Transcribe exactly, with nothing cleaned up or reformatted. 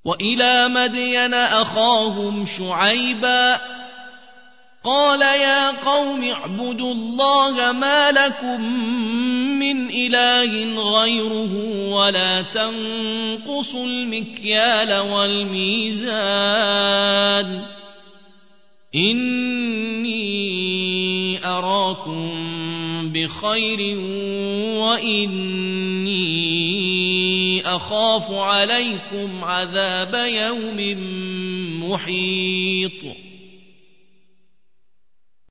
وإلى مدين أخاهم شعيبا قال يا قوم اعبدوا الله ما لكم من إله غيره ولا تنقصوا المكيال والميزان إني أراكم بخير وإني أخاف عليكم عذاب يوم محيط